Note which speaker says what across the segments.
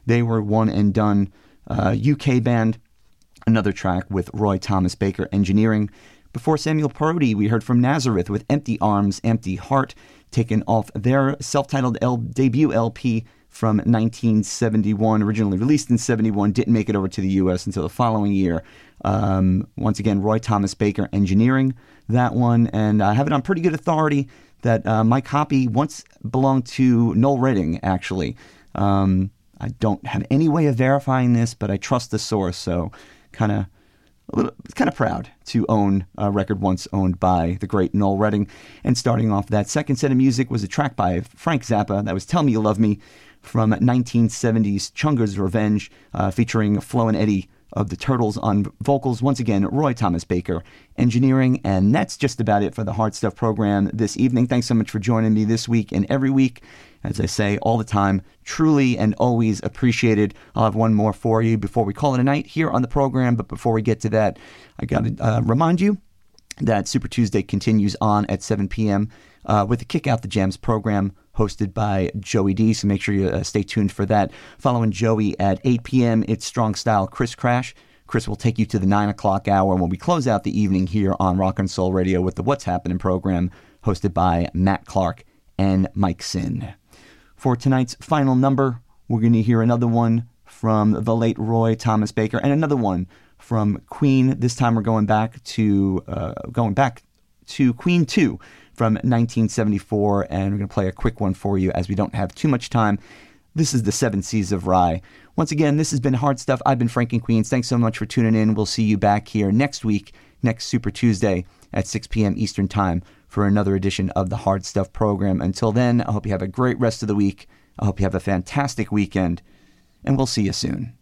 Speaker 1: They were One and Done, UK band. Another track with Roy Thomas Baker Engineering. Before Samuel Parodi, we heard from Nazareth with Empty Arms, Empty Heart, taken off their self-titled debut LP from 1971, originally released in 71, didn't make it over to the U.S. until the following year. Once again, Roy Thomas Baker Engineering, that one. And I have it on pretty good authority that my copy once belonged to Noel Redding, actually. I don't have any way of verifying this, but I trust the source, so kind of proud to own a record once owned by the great Noel Redding. And starting off that second set of music was a track by Frank Zappa that was Tell Me You Love Me from 1970's Chunger's Revenge, featuring Flo and Eddie of the Turtles on vocals. Once again, Roy Thomas Baker Engineering. And that's just about it for the Hard Stuff program this evening. Thanks so much for joining me this week and every week. As I say all the time, truly and always appreciated. I'll have one more for you before we call it a night here on the program. But before we get to that, I got to remind you that Super Tuesday continues on at 7 p.m. With the Kick Out the Jams program hosted by Joey D. So make sure you stay tuned for that. Following Joey at 8 p.m., it's Strong Style Chris Crash. Chris will take you to the 9 o'clock hour when we close out the evening here on Rock and Soul Radio with the What's Happening program hosted by Matt Clark and Mike Sin. For tonight's final number, we're going to hear another one from the late Roy Thomas Baker and another one from Queen. This time we're going back to Queen 2 from 1974, and we're going to play a quick one for you as we don't have too much time. This is the Seven Seas of Rye. Once again, this has been Hard Stuff. I've been Frank and Queens. Thanks so much for tuning in. We'll see you back here next week, next Super Tuesday at 6 p.m. Eastern Time for another edition of the Hard Stuff program. Until then, I hope you have a great rest of the week. I hope you have a fantastic weekend, and we'll see you soon.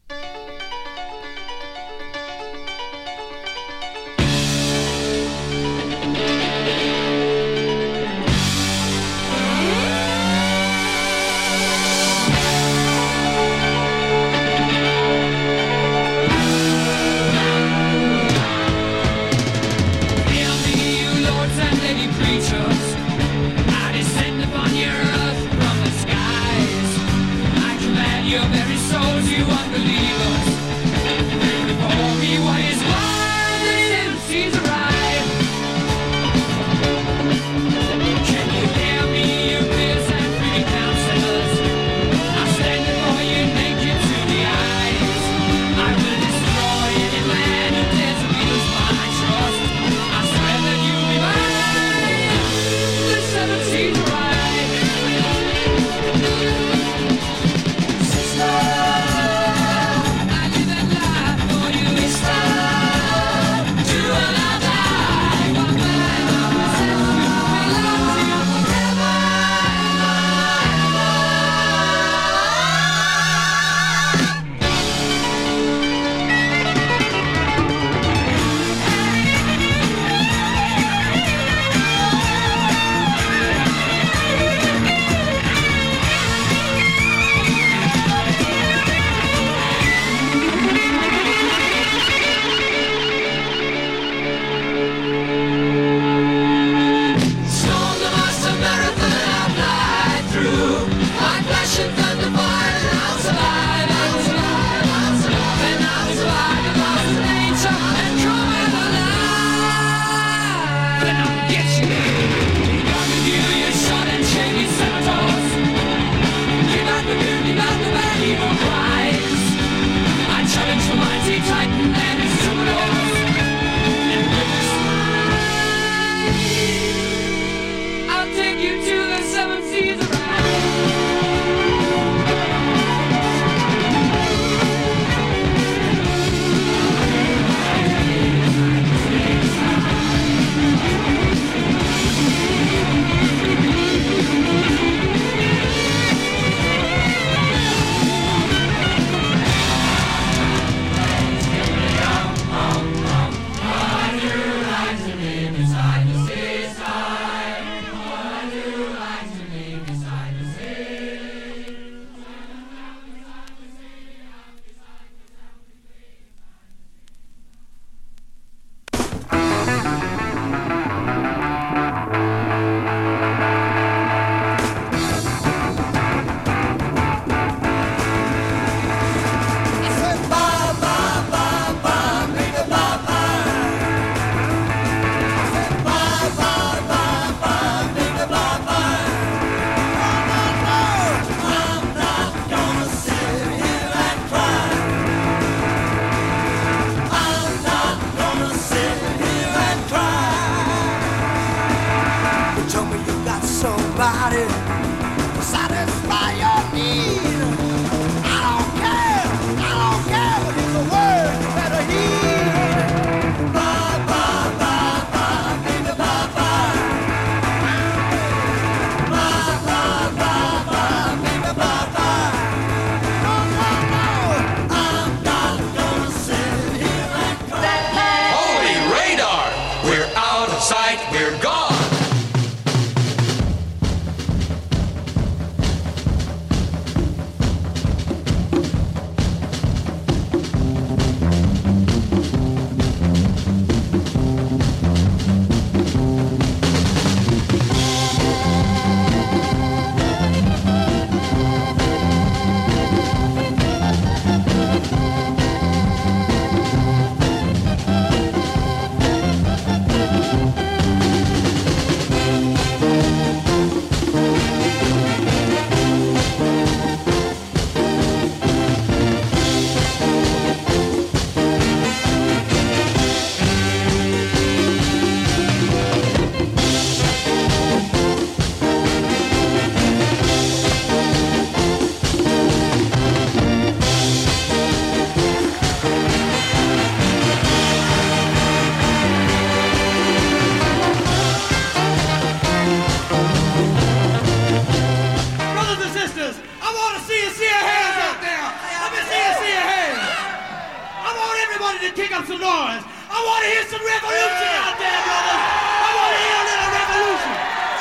Speaker 2: kick up some noise. I want to hear some revolution out there, brothers. I want to hear a little revolution.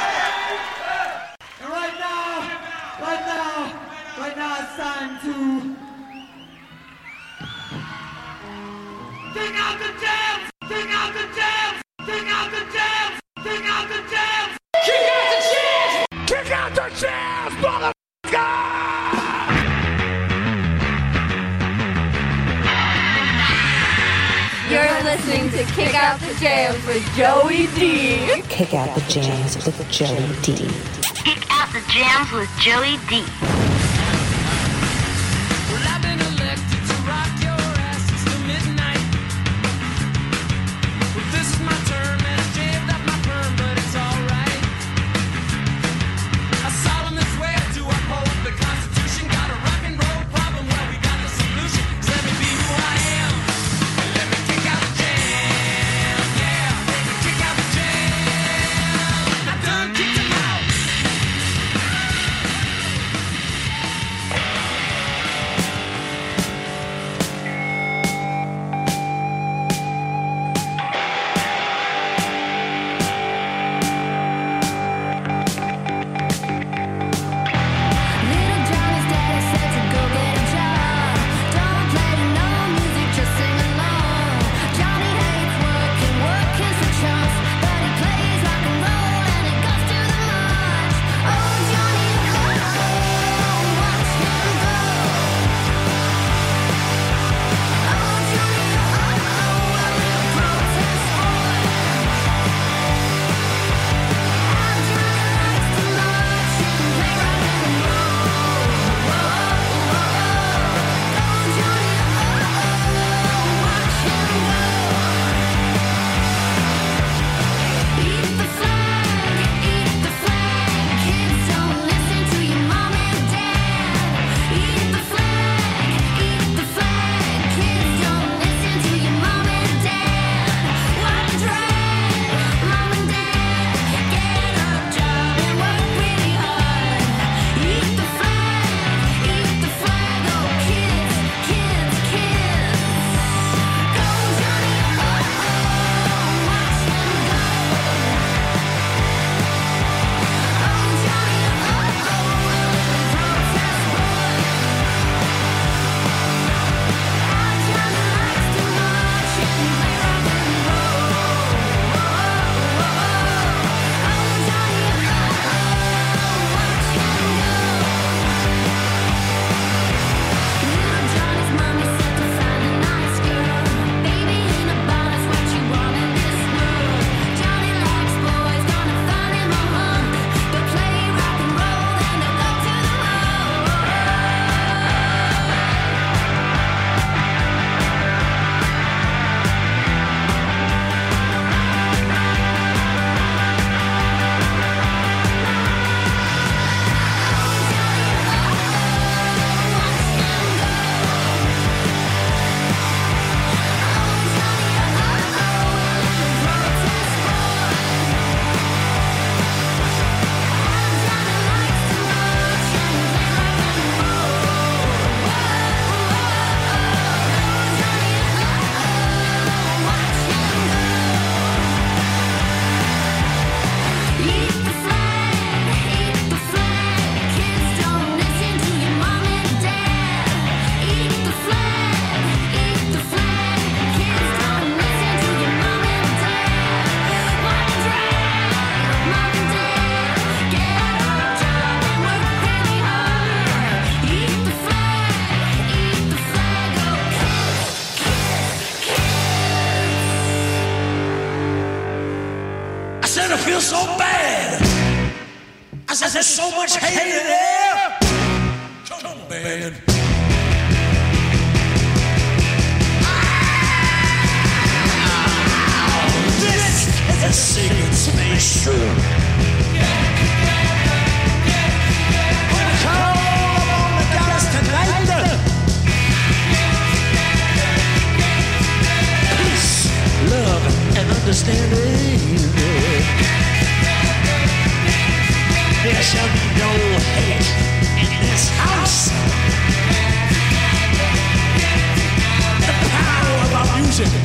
Speaker 2: And right now it's time to kick out the jams, kick out the jams, kick out the jams, kick out the jams, kick out the jams, kick out the jams, motherfucker!
Speaker 3: You're listening to Kick Out the Jams with Joey D.
Speaker 4: Kick out the jams with Joey D.
Speaker 5: Kick out the jams with Joey D.
Speaker 6: Well, I've been elected to rock your asses till midnight. Well, this is my turn, man. I shaved up my perm, but it's alright. I solemnly swear to uphold the Constitution. Got a rock and roll problem, well, we got the solution. 'Cause let me be who I am. And let me kick out the jam, yeah. Kick out the jam. I done kicked him out.
Speaker 3: Little Johnny's daddy said to go get a job. Don't play no music, just sing along. Johnny hates work and work is for chumps, but he plays rock and roll and it goes to the march. Oh Johnny, watch him go. Oh Johnny, a little protest boy. Johnny likes to march and play rock and roll. Eat the flag, kids don't listen to your mom and dad. Eat the flag, kids don't listen to your mom and dad. What a drag, mom and dad, get a job and work really hard. Eat the flag, oh kids. Go Johnny, watch them go. Oh Johnny, protest boy. Johnny likes to march and play rock and roll. Oh Johnny, watch him go. Little Johnny's mommy said to find a nice girl. Baby in a bonnet, what you want in this world? Johnny likes boys, gonna find him a hunk. They'll play rock and roll and they'll go to the Eat the flag, kids don't listen to your mom and dad. Eat the flag, kids don't listen to your mom and dad. What a drag, mom and dad, get a job and work really hard. Eat the flag, oh kids.
Speaker 2: I said I feel so bad. I said there's so much hate in there. Come on, man. This is a secret space. Come on, the guys tonight. Peace, love, and understanding. There shall be no hate in this house. The power of our music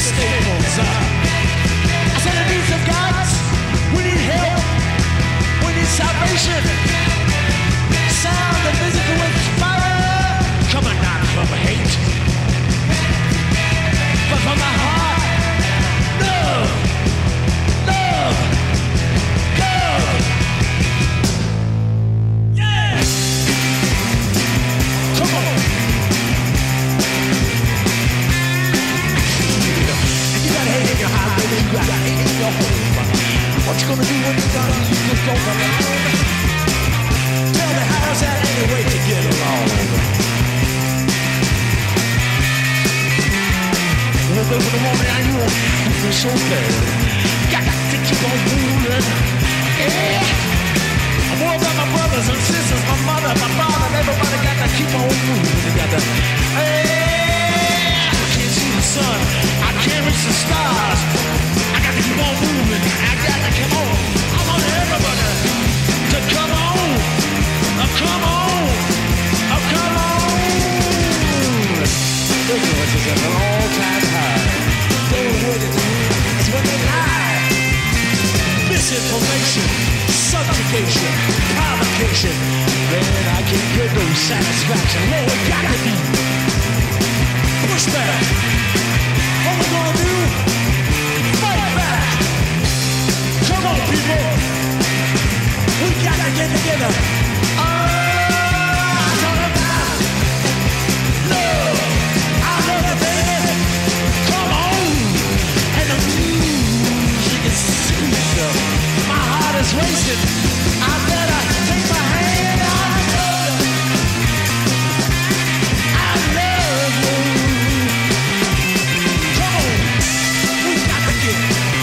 Speaker 7: staples. I said I need some guidance. We need help. We need salvation. Sound the physical inspire. Coming not from hate, but from my heart. Love, love, love. Yeah. Come on. You got hate in your heart, baby. You got hate in your home. What you gonna do when you're done? You just don't alone. Tell me how's that any way to get along? Woke up in the morning and you feel so bad. Got to keep on moving. Yeah. I worry about my brothers and sisters, my mother, my father, and everybody got to keep on moving together. Hey, I can't see the sun, I can't reach the stars. I got to keep on moving. I got to come on. I want everybody to come on. Come on. Come on. Ignorance is at an all-time high. Those words is when they lie. Misinformation, subjugation, provocation. Man, I can't get no satisfaction. What we got to do? Push back. What we gonna do? Fight back. Come on, people. We got to get together. I'm talking about love. I love you, baby. Come on. And the music is sweet. My heart is racing. I better take my hand. I love you. I love you. Come on. We got to get.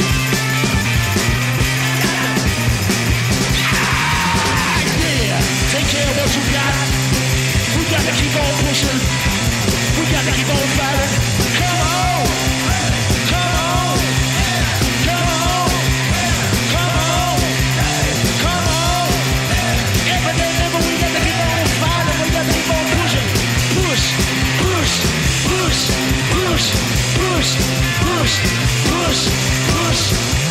Speaker 7: Yeah. Take care of what you got. We got to keep on pushing. We got to keep on fighting. Come on. Come on. Come on. Come on. Come on. Every day, we got to keep on fighting. We got to keep on pushing. Push. Push. Push. Push. Push. Push. Push. Push.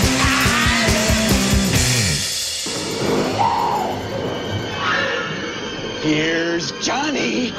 Speaker 2: Here's Johnny.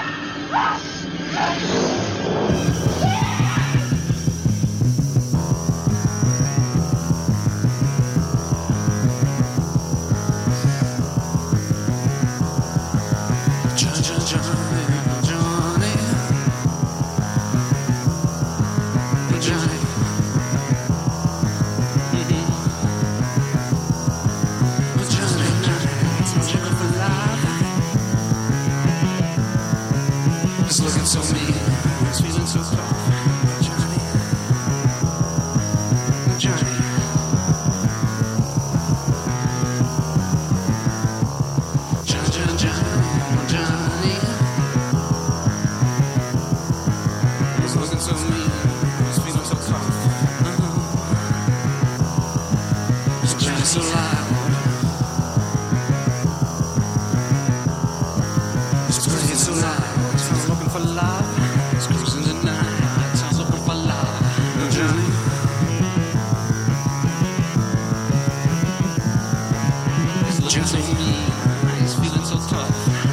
Speaker 7: It's looking so mean, it's feeling so tough. Johnny, Johnny. Johnny. It's looking so mean, it's feeling so tough. It's playing so loud. It's playing so loud. Sounds looking for love. It's cruising the night. Sounds looking for love. Johnny. It's looking so mean. He's feeling so tough.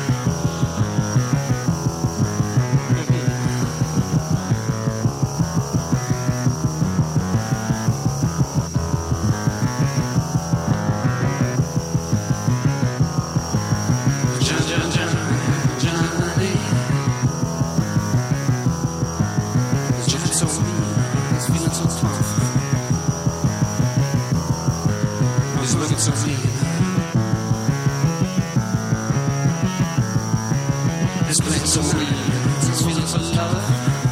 Speaker 7: It's playing so mean, it's feeling so tough.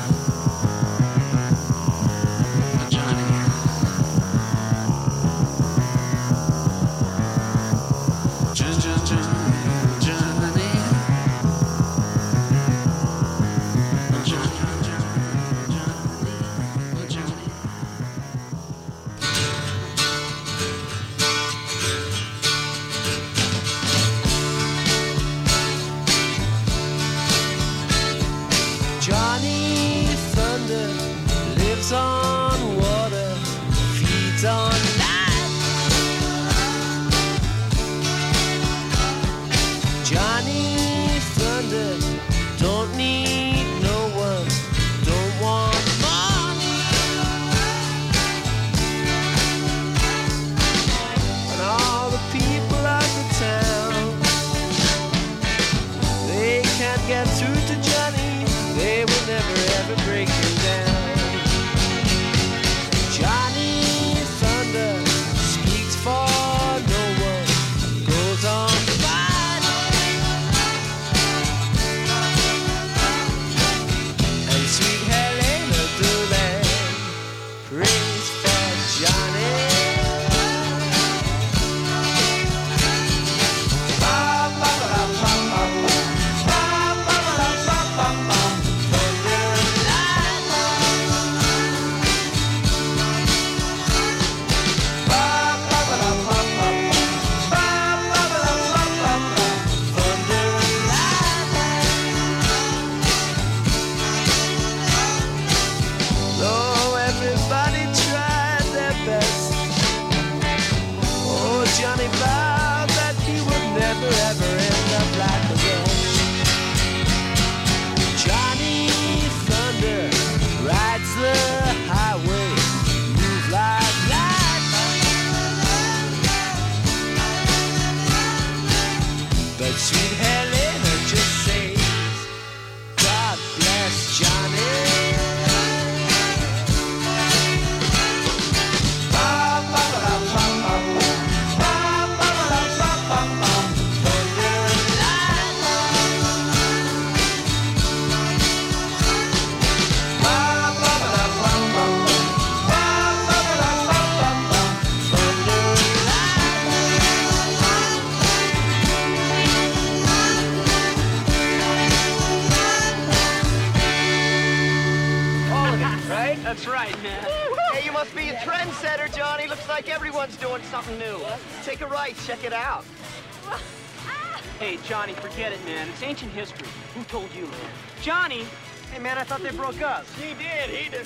Speaker 7: Johnny.
Speaker 8: like everyone's doing something new. Take a right, check it out.
Speaker 9: Hey, Johnny, forget it, man. It's ancient history. Who told you, man? Johnny!
Speaker 8: Hey, man, I thought they broke up.
Speaker 9: He did.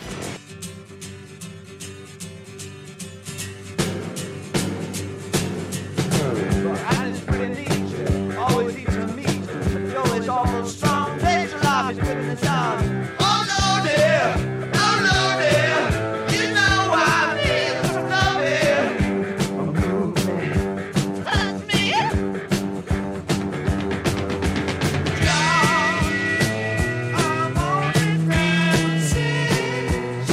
Speaker 8: And it's pretty neat. Always easy to meet. Joe is almost strong. Days of life is quicker than dawn. Oh, no, dear. Oh, no, dear. You know I feel love here. Move me. Touch me. John, I'm only friends.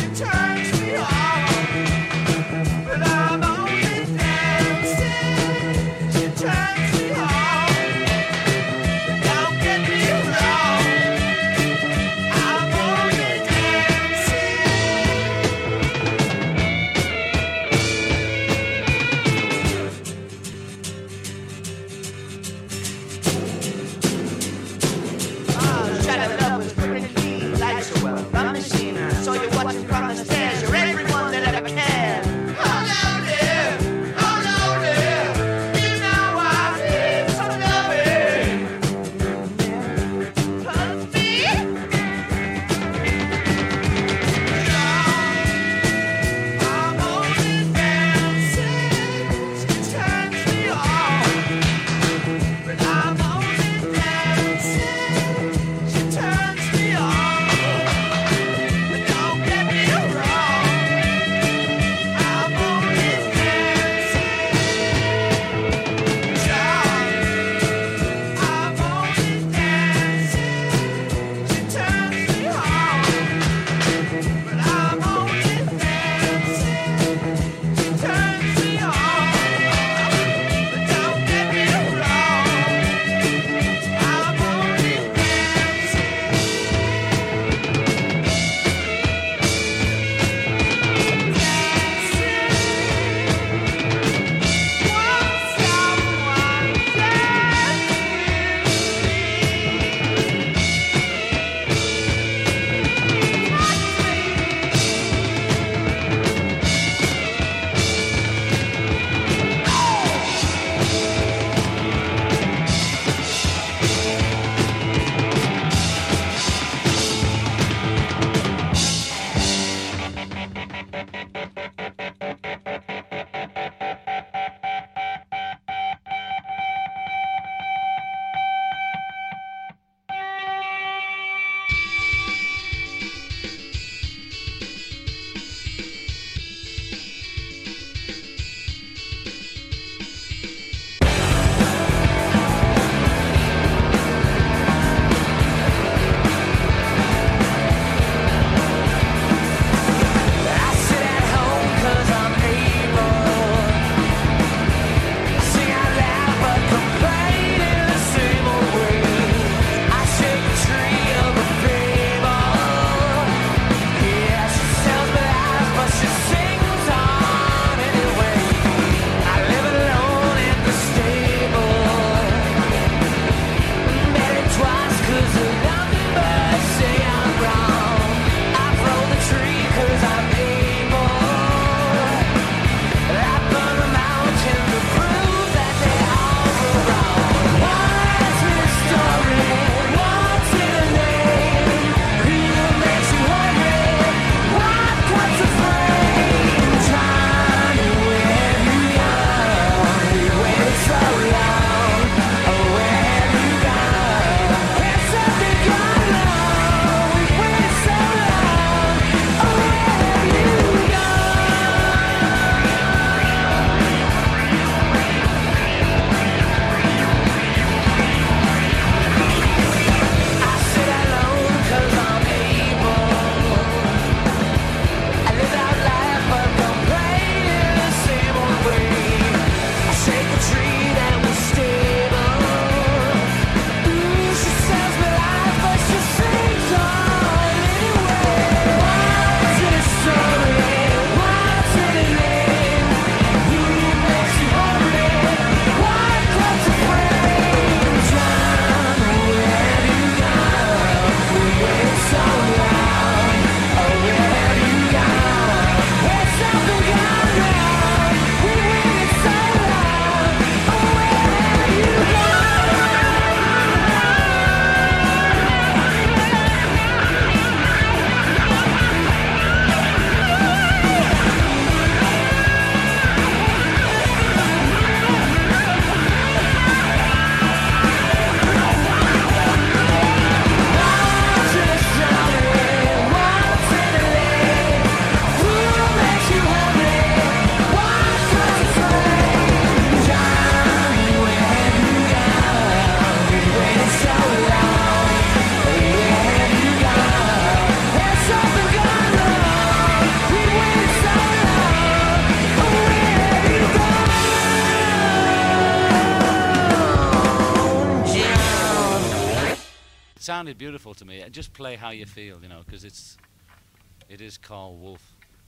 Speaker 10: sounded beautiful to me. Just play how you feel, you know, because it is called Wolf.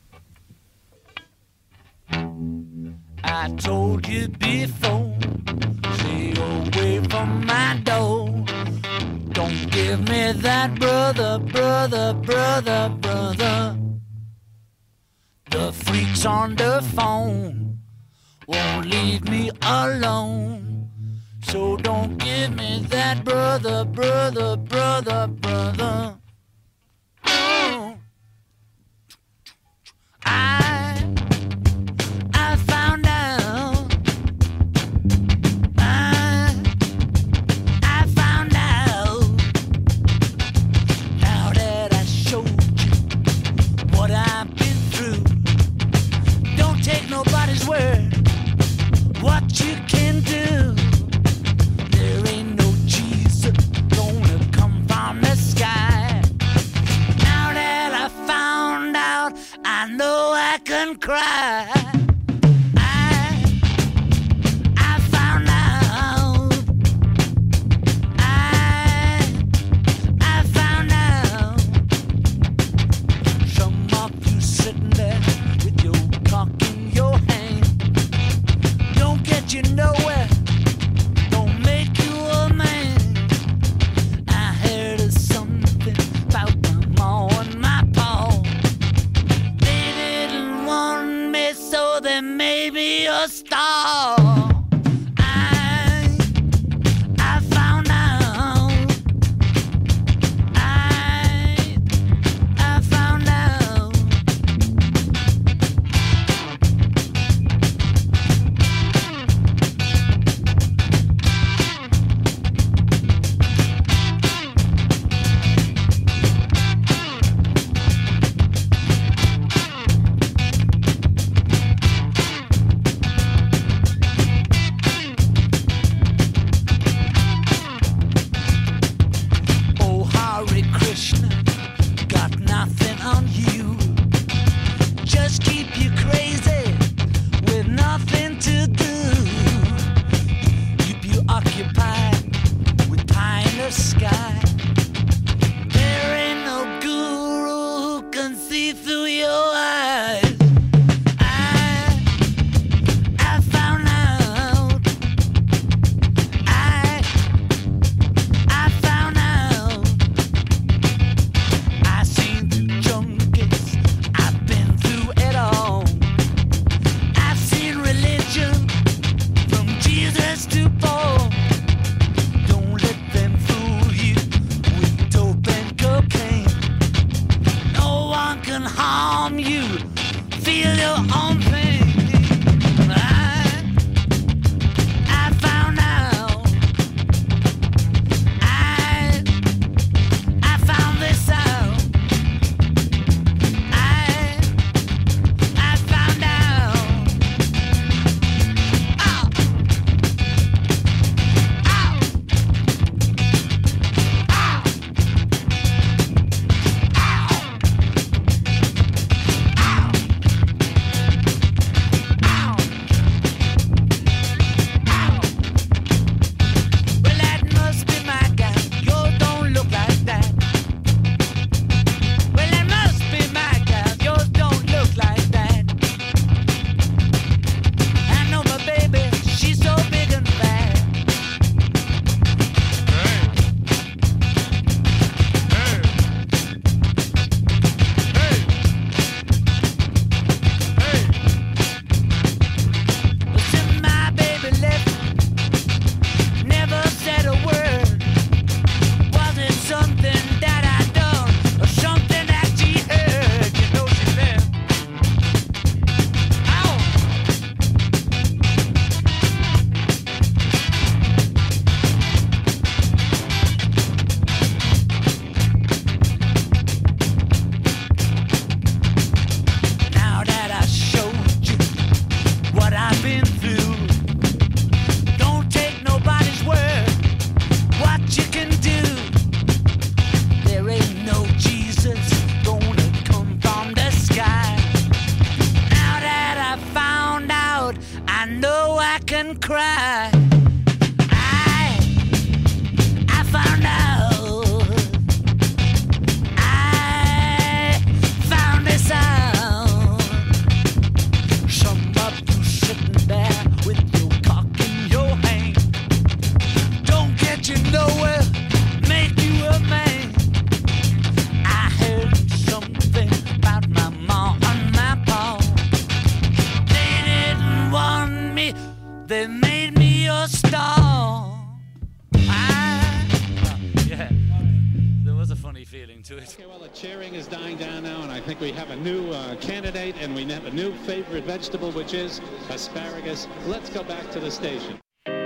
Speaker 6: I told you before, stay away from my door. Don't give me that brother, brother, brother, brother. The freaks on the phone won't leave me alone. So don't give me that brother, brother, brother, brother. Oh. I found out. I found out. Now that I showed you what I've been through. Don't take nobody's word. What you can do. There ain't no Jesus gonna come from the sky. Now that I found out, I know I can cry. I found out. I found out. Some of you sitting there with your cock in your hand. Don't get you nowhere. Don't make you a man. I heard of something about my ma and my pa. They didn't want me, so they made me a star. I found out. I found out. Oh, Hare Krishna, got nothing on you. Just keep you crazy with nothing to do. Keep you occupied with pie in the sky. There ain't no guru who can see through your eyes. I found out. I found out. I seen through junkies. I've been through it all. I've seen religion from Jesus to Paul. Don't let them fool you with dope and cocaine. No one can harm you. Feel your own pain. I found out. I found this out. I found out. Ow. Ow. Ow. Well, that must be my guy. Yours don't look like that. Well, that must be my guy. Yours don't look like that. I know my baby, she's so big and fat. Well, since my baby left, never said a word. Was it something that I done or something that she heard? You know she left. Ow. Now that I showed you what I've been through, don't take nobody's word. What you can do. There ain't no Jesus gonna come from the sky. Now that I found out, I know I can cry. I found out. They made me a star.
Speaker 10: Yeah, there was a funny feeling to it.
Speaker 11: Okay, well, the cheering is dying down now, and I think we have a new candidate, and we have a new favorite vegetable, which is asparagus. Let's go back to the station.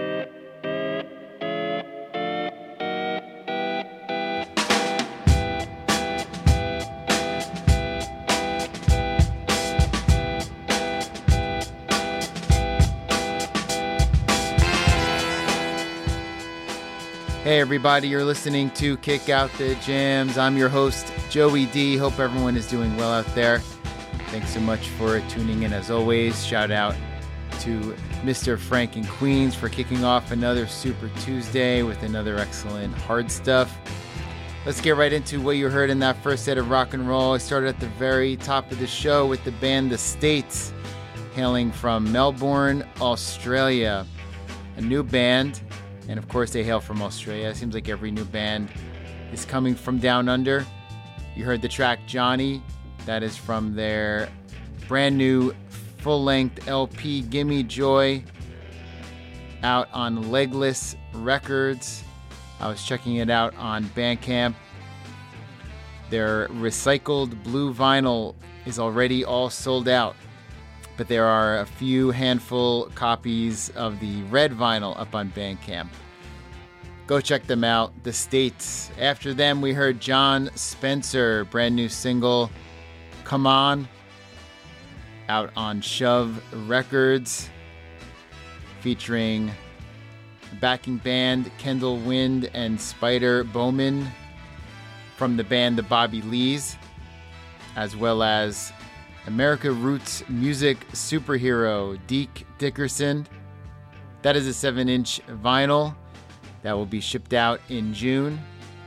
Speaker 12: Hey everybody, you're listening to Kick Out the Jams. I'm your host, Joey D. Hope everyone is doing well out there. Thanks so much for tuning in as always. Shout out to Mr. Frank in Queens for kicking off another Super Tuesday with another excellent hard stuff. Let's get right into what you heard in that first set of rock and roll. I started at the very top of the show with the band The States, hailing from Melbourne, Australia. A new band. And of course, they hail from Australia. It seems like every new band is coming from down under. You heard the track Johnny. That is from their brand new full-length LP, Gimme Joy, out on Legless Records. I was checking it out on Bandcamp. Their recycled blue vinyl is already all sold out, but there are a few handful copies of the red vinyl up on Bandcamp. Go check them out, The States. After them, we heard John Spencer, brand new single, Come On, out on Shove Records, featuring backing band Kendall Wind and Spider Bowman from the band The Bobby Lees, as well as America Roots music superhero Deke Dickerson. That is a 7-inch vinyl that will be shipped out in June.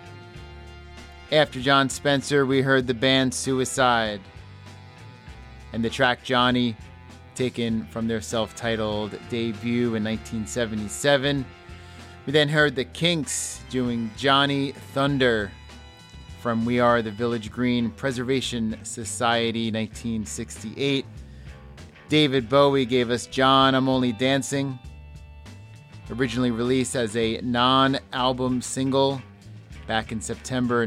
Speaker 12: After John Spencer, we heard the band Suicide and the track Johnny, taken from their self-titled debut in 1977. We then heard the Kinks doing Johnny Thunder from We Are the Village Green Preservation Society, 1968. David Bowie gave us John, I'm Only Dancing, originally released as a non-album single back in September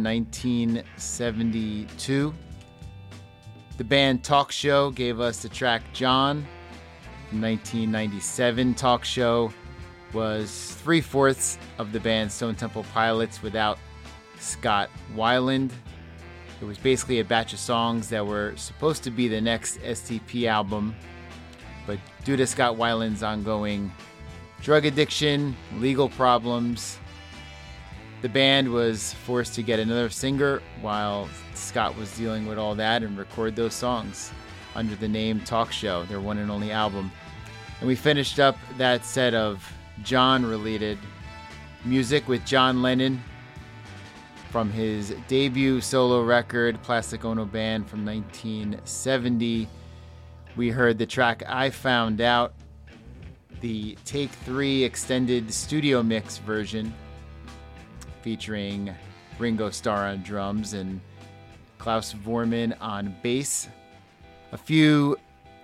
Speaker 12: 1972. The band Talk Show gave us the track John from 1997. Talk Show was 3/4 of the band Stone Temple Pilots without Scott Weiland. It was basically a batch of songs that were supposed to be the next STP album, but due to Scott Weiland's ongoing drug addiction, legal problems, the band was forced to get another singer while Scott was dealing with all that and record those songs under the name Talk Show, their one and only album. And we finished up that set of John-related music with John Lennon from his debut solo record, Plastic Ono Band, from 1970. We heard the track I Found Out, the Take 3 extended studio mix version, featuring Ringo Starr on drums and Klaus Vormann on bass. A few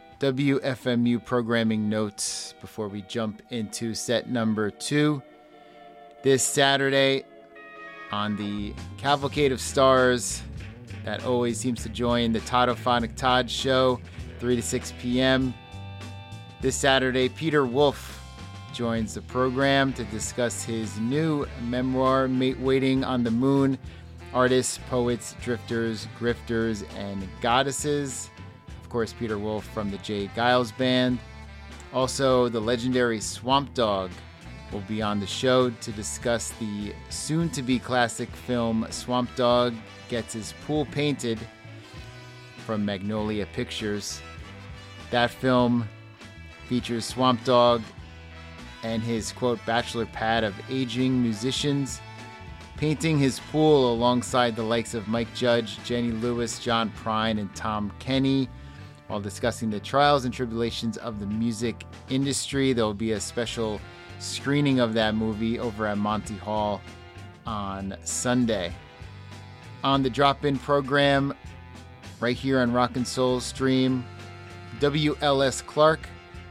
Speaker 12: WFMU programming notes before we jump into set number 2. This Saturday, on the Cavalcade of Stars that always seems to join the Toddophonic Todd show, 3 to 6 p.m. This Saturday, Peter Wolf joins the program to discuss his new memoir, Waiting on the Moon, Artists, Poets, Drifters, Grifters, and Goddesses. Of course, Peter Wolf from the Jay Giles Band. Also, the legendary Swamp Dogg will be on the show to discuss the soon-to-be classic film Swamp Dogg Gets His Pool Painted from Magnolia Pictures. That film features Swamp Dogg and his, quote, bachelor pad of aging musicians painting his pool alongside the likes of Mike Judge, Jenny Lewis, John Prine, and Tom Kenny while discussing the trials and tribulations of the music industry. There will be a special screening of that movie over at Monty Hall on Sunday. On the drop-in program, right here on Rock and Soul Stream, WLS Clark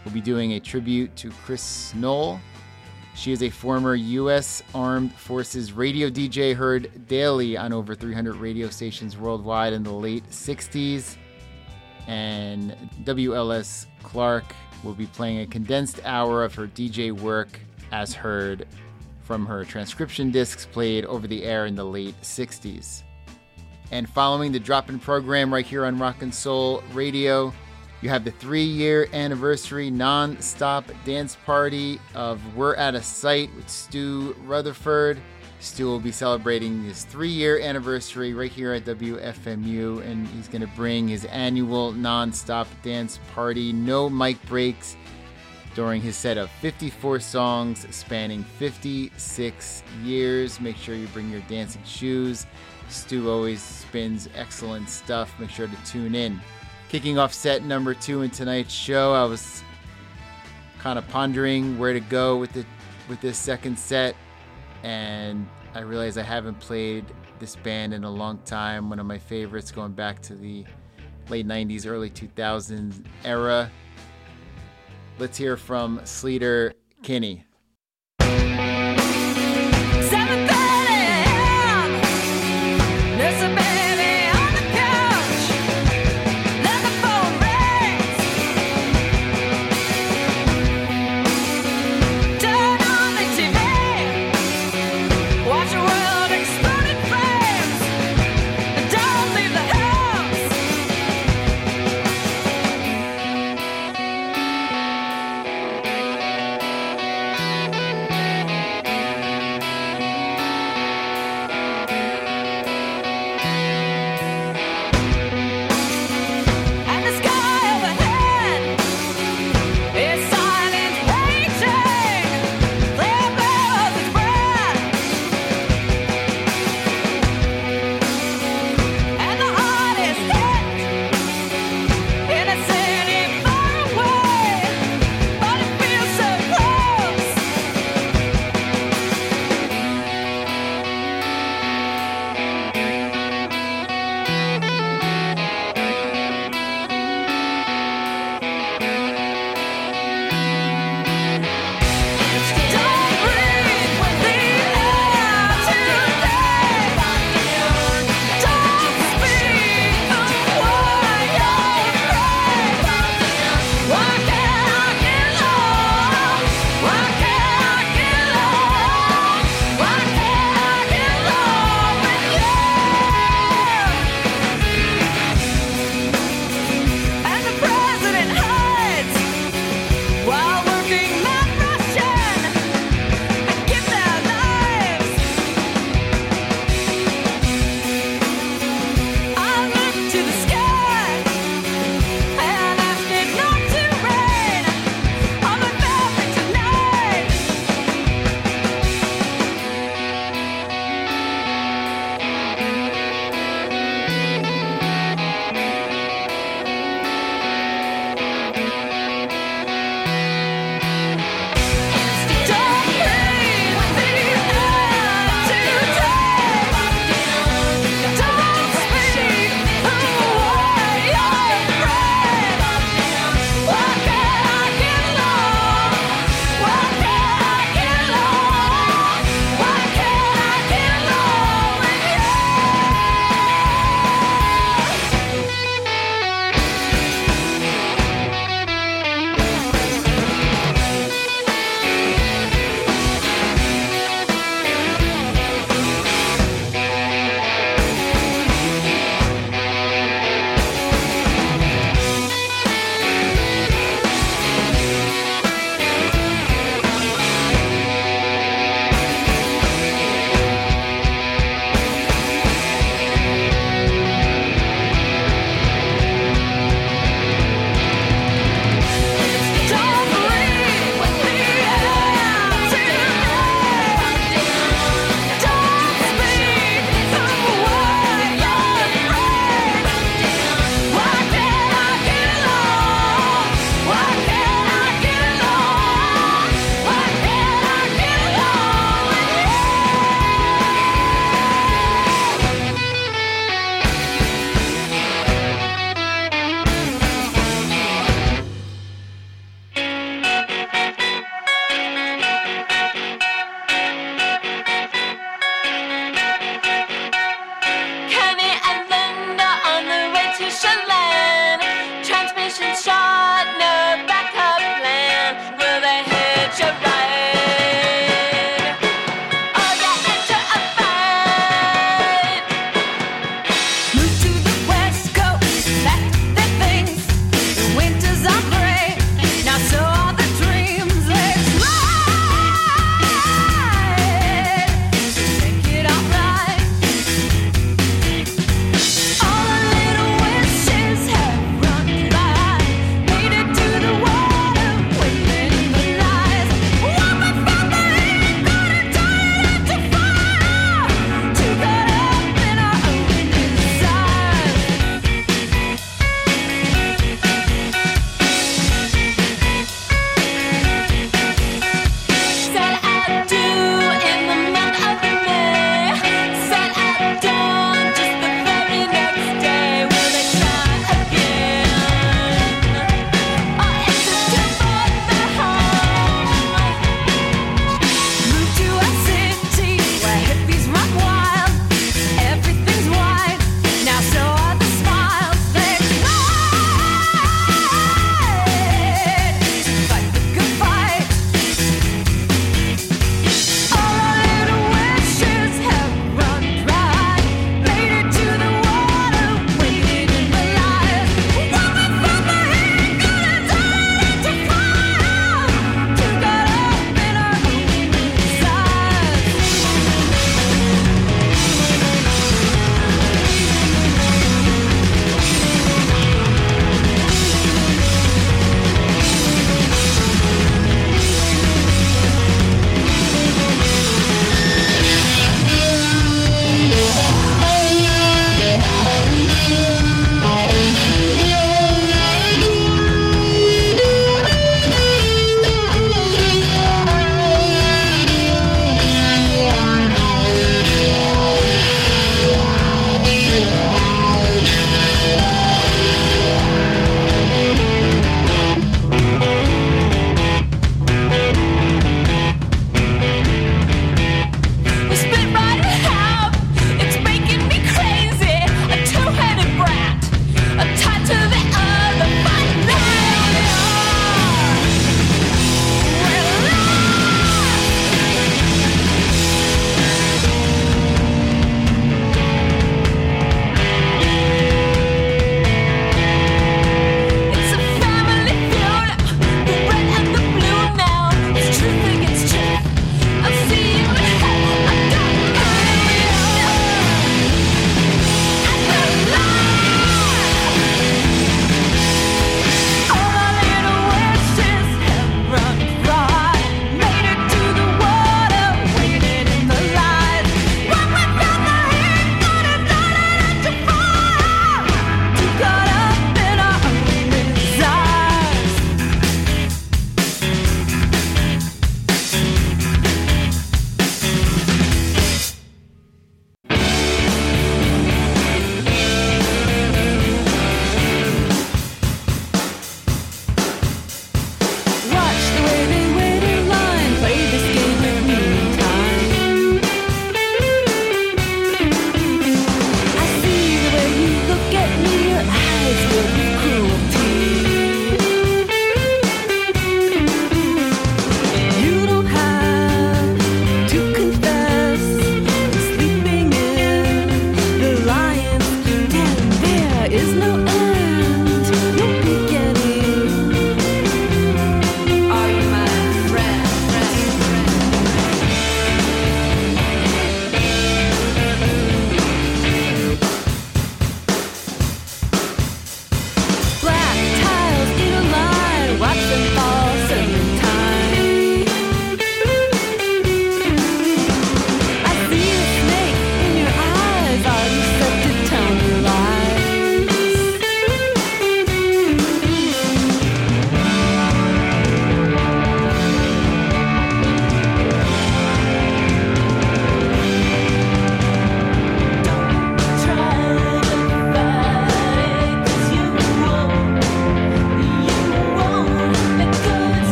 Speaker 12: will be doing a tribute to Chris Knoll. She is a former U.S. Armed Forces radio DJ, heard daily on over 300 radio stations worldwide in the late 60s. And WLS Clark will be playing a condensed hour of her DJ work as heard from her transcription discs played over the air in the late 60s. And following the drop-in program right here on Rock and Soul Radio, you have the 3-year anniversary non-stop dance party of We're At a Sight with Stu Rutherford. Stu will be celebrating his 3-year anniversary right here at WFMU, and he's going to bring his annual non-stop dance party, no mic breaks, during his set of 54 songs spanning 56 years. Make sure you bring your dancing shoes. Stu always spins excellent stuff. Make sure to tune in. Kicking off set number 2 in tonight's show, I was kind of pondering where to go with this second set, and I realized I haven't played this band in a long time. One of my favorites going back to the late 90s, early 2000s era. Let's hear from Sleater Kinney.
Speaker 3: Don't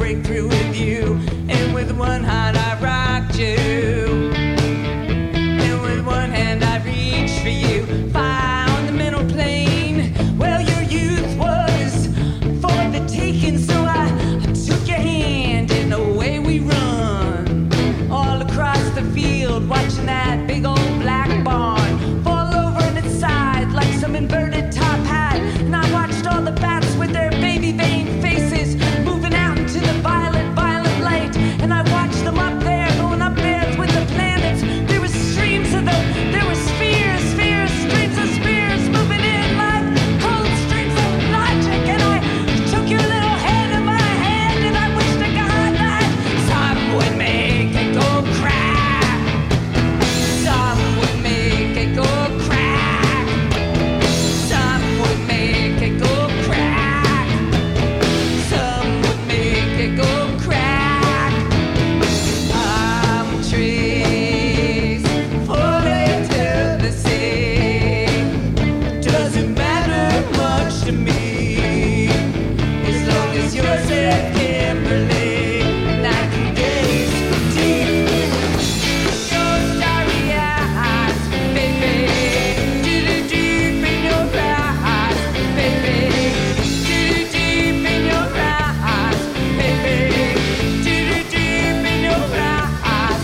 Speaker 13: break through with you. And with one hand I rocked you. And with one hand I reached for you. Fire on the mental plane. Well, your youth was for the taking, so I took your hand and away we run. All across the field, watching that big old black barn fall over on its side like some inverted top hat. And I watched all the bats with their baby vein faces moving out into the violet, violet light. And I watched them up there, going up there with the planets. There was streams of them, there were spheres, spheres, streams of spheres moving in like cold streams of logic. And I took your little head in my hand, and I wished to God that some would make it go crack. Some would make it go crack. Some would make it go crack. Some would make it go crack. I'm trees falling to the sea. Doesn't matter much to me as long as you're safe, Kimberly, and I can gaze deep your starry eyes, baby. Deep in your eyes, baby. Deep in your eyes, baby. Deep in your eyes.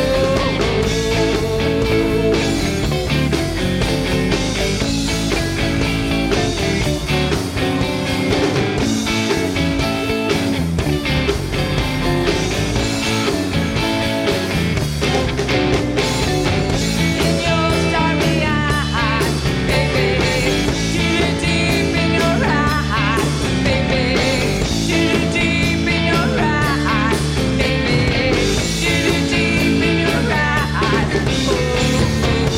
Speaker 13: In your starry eyes, baby. Deep in your eyes, baby. Deep in your eyes, baby. Deep in your eyes.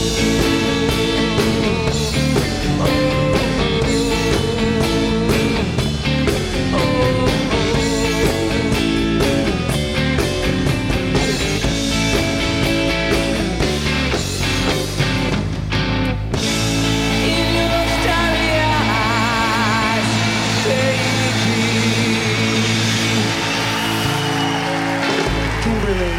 Speaker 13: In your starry eyes, baby. Kimberly.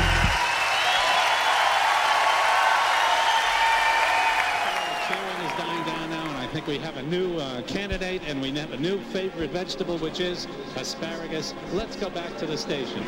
Speaker 11: Cheering is dying down now, and I think we have a new candidate, and we have a new favorite vegetable, which is asparagus. Let's go back to the station.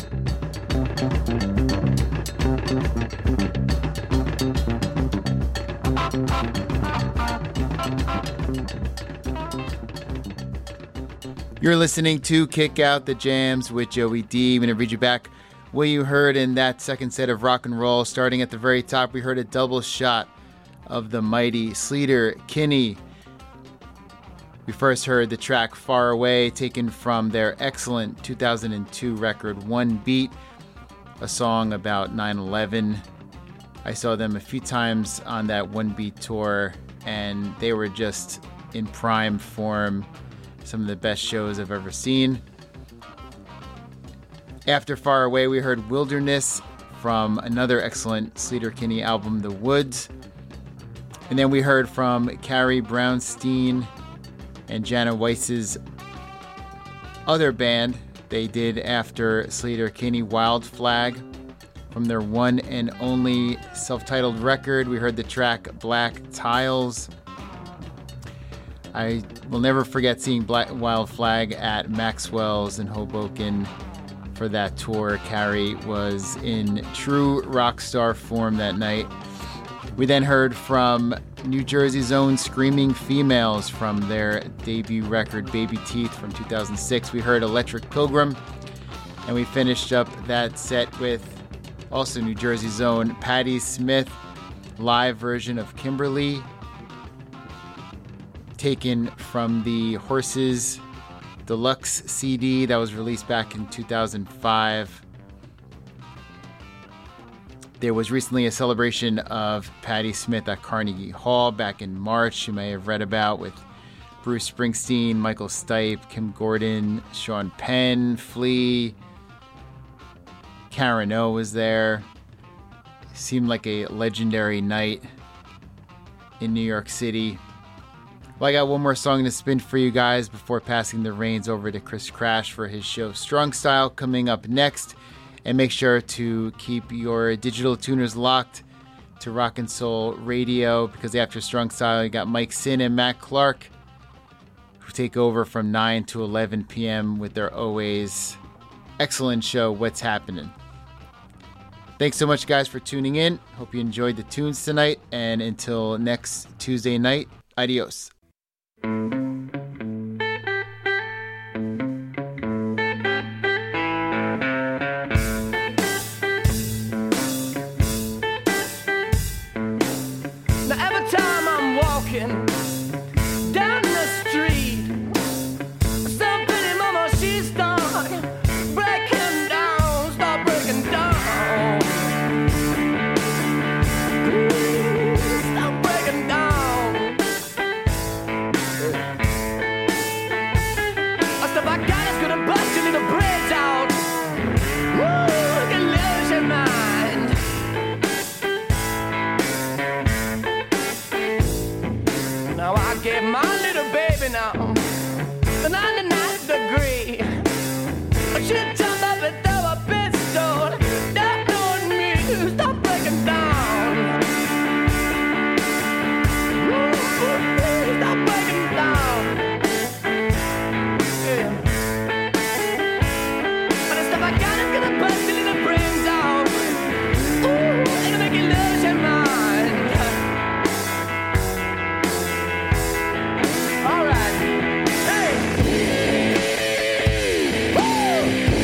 Speaker 12: You're listening to Kick Out the Jams with Joey D. I'm going to read you back what you heard in that second set of rock and roll. Starting at the very top, we heard a double shot of the mighty Sleater Kinney. We first heard the track Far Away, taken from their excellent 2002 record One Beat, a song about 9/11. I saw them a few times on that One Beat tour, and they were just in prime form. Some of the best shows I've ever seen. After Far Away, we heard Wilderness from another excellent Sleater Kinney album, The Woods. And then we heard from Carrie Brownstein and Jana Weiss's other band they did after Sleater Kinney, Wild Flag. From their one and only self-titled record, we heard the track Black Tiles. I will never forget seeing Wild Flag at Maxwell's in Hoboken for that tour. Carrie was in true rock star form that night. We then heard from New Jersey's own Screaming Females from their debut record Baby Teeth from 2006. We heard Electric Pilgrim, and we finished up that set with also New Jersey's own Patti Smith live version of Kimberly, taken from the Horses Deluxe CD that was released back in 2005. There was recently a celebration of Patti Smith at Carnegie Hall back in March, you may have read about, with Bruce Springsteen, Michael Stipe, Kim Gordon, Sean Penn, Flea, Karen O was there. Seemed like a legendary night in New York City. Well, I got one more song to spin for you guys before passing the reins over to Chris Crash for his show Strong Style coming up next. And make sure to keep your digital tuners locked to Rock and Soul Radio, because after Strong Style, you got Mike Sin and Matt Clark, who take over from 9 to 11 p.m. with their always excellent show, What's Happening. Thanks so much, guys, for tuning in. Hope you enjoyed the tunes tonight. And until next Tuesday night, adios.
Speaker 13: Now every time I'm walking down the street, some pretty mama, she start breaking down, start breaking down. Ooh, start breaking down. I stuff I got is gonna bust your little brains out. Ooh, you can lose your mind. Now I gave my little baby now the 99th degree. She jumped up and threw a pistol down on me. Stop breaking down. Ooh, stop breaking down. Yeah. And the stuff I got is gonna bust your little brains out. Ooh, it's gonna make you lose your mind. All right. Hey. Woo!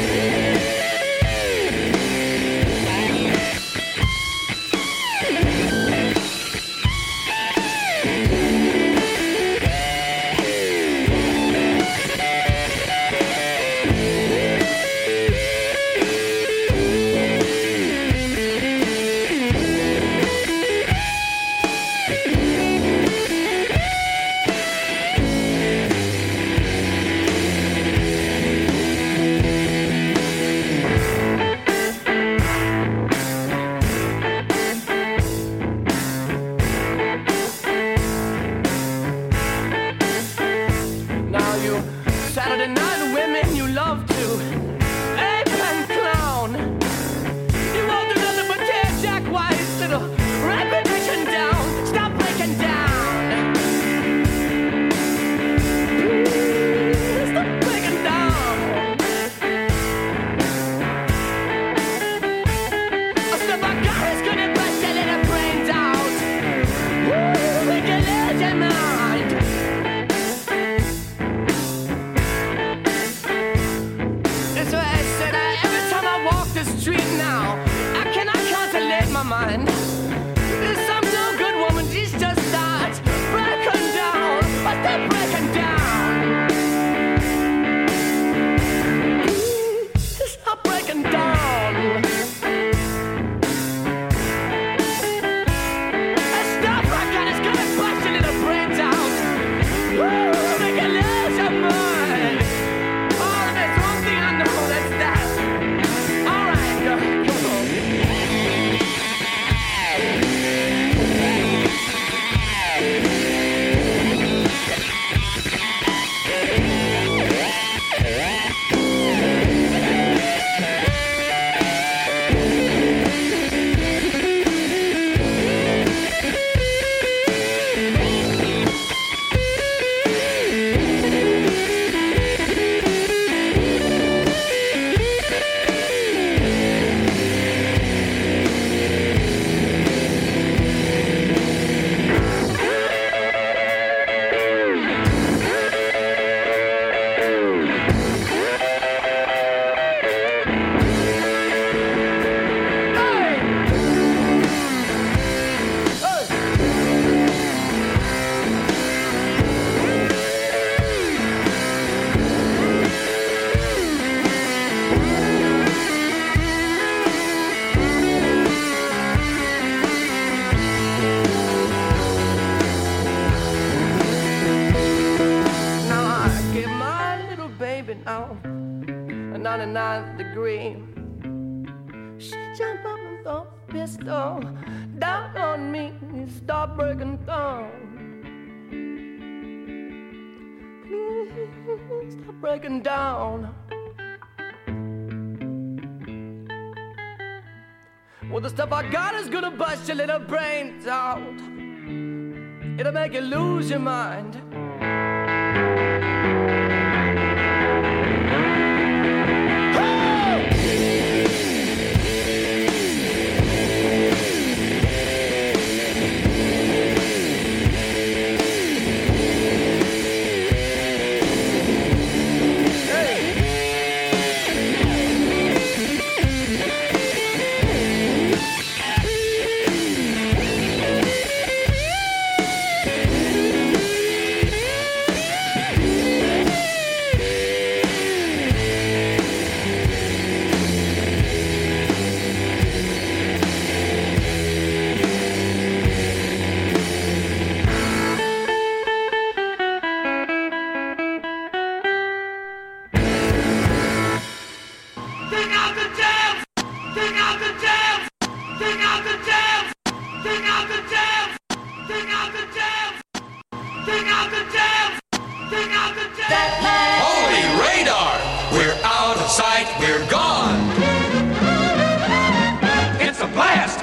Speaker 13: Now you Saturday night women you love to ape and clown. You won't do nothing but tear Jack White's little reputation down. Stop breaking down. Ooh, stop breaking down. A stuff I got is gonna bust your little brains out. Ooh, make you lose your mind. That's why I said every time I walk the street now, I cannot contemplate my mind. There's some no good woman, she's just starts breaking down. But they're breaking down. Stop breaking down. That stuff I got is gonna bust your little brains out. Ooh, make you lose your mind. Oh, there's one thing I know, that's that. All right, come on. now, a 99th degree. She jumped up and threw a pistol down on me, start breaking down.
Speaker 8: stop breaking down. Well, the stuff I got is gonna bust your little brains out. It'll make you lose your mind.
Speaker 6: Holy radar! We're out of sight, we're gone! It's a blast!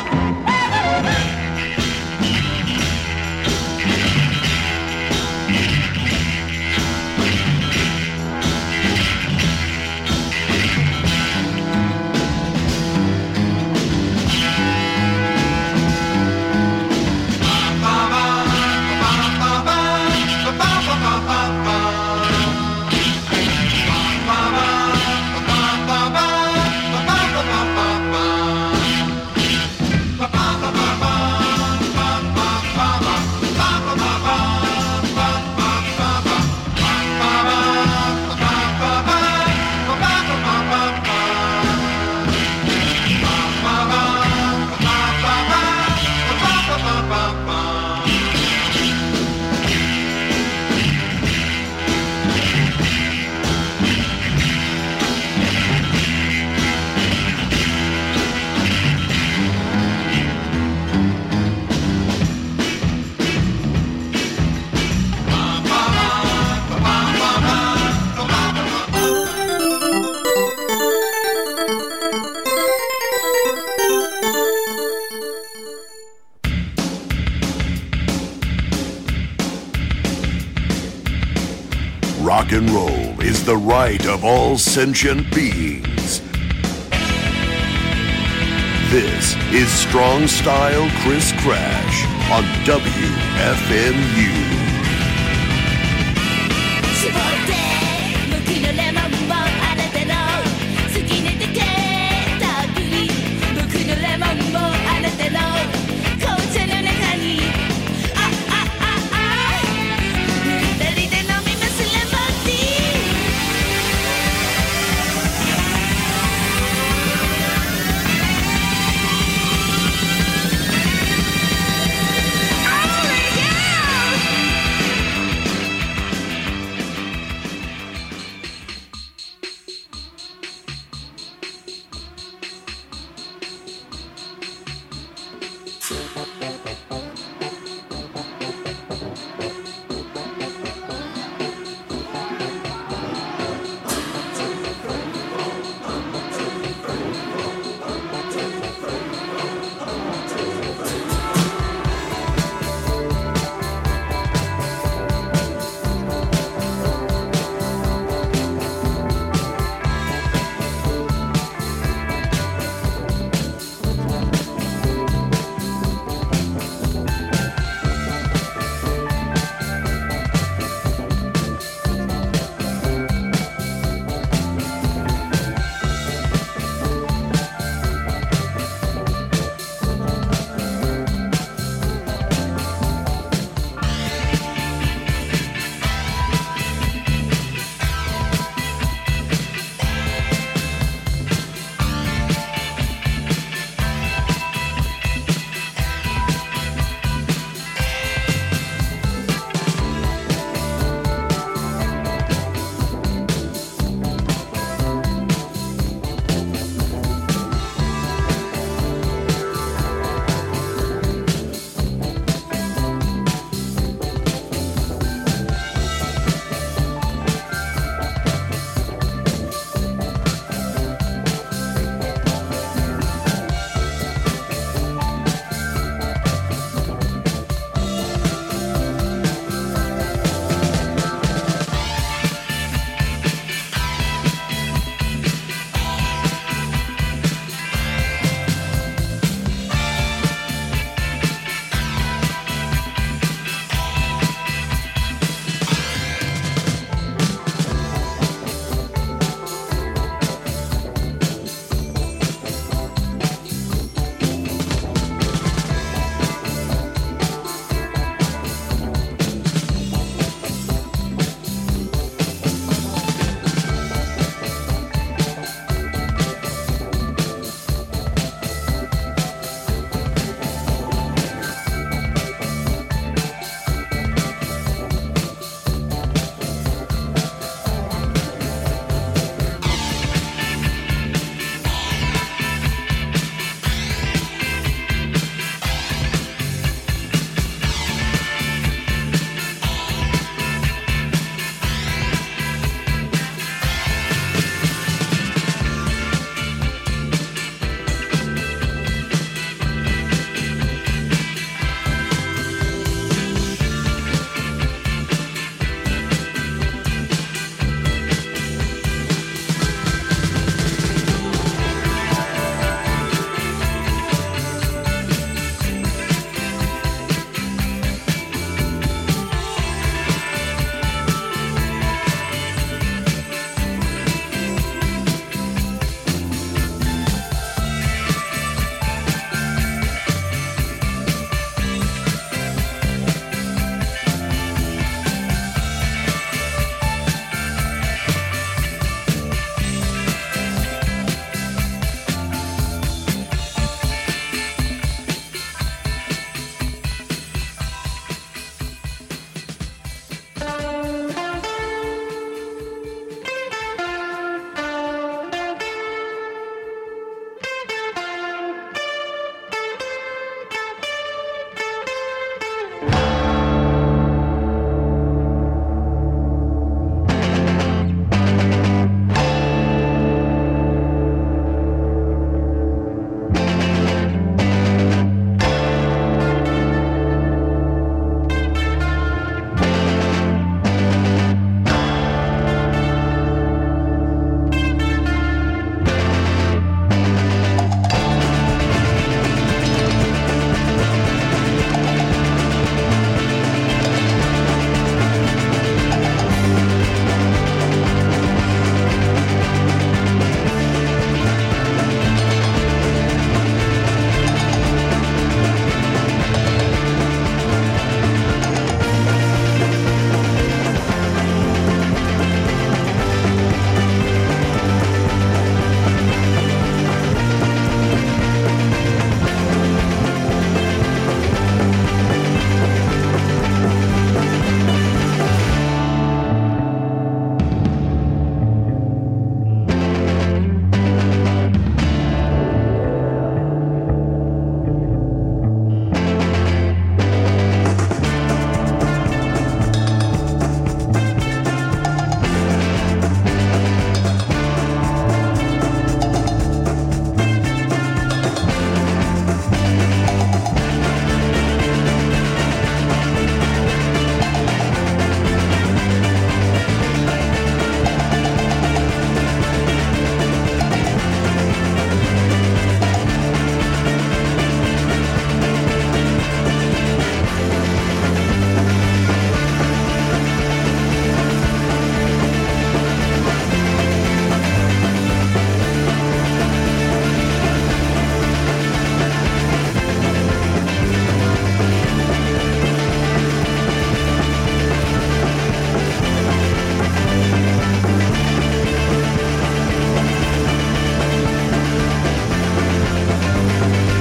Speaker 14: Rock and roll is the right of all sentient beings. This is Strong Style Chris Crash on WFMU.
Speaker 3: She put it down.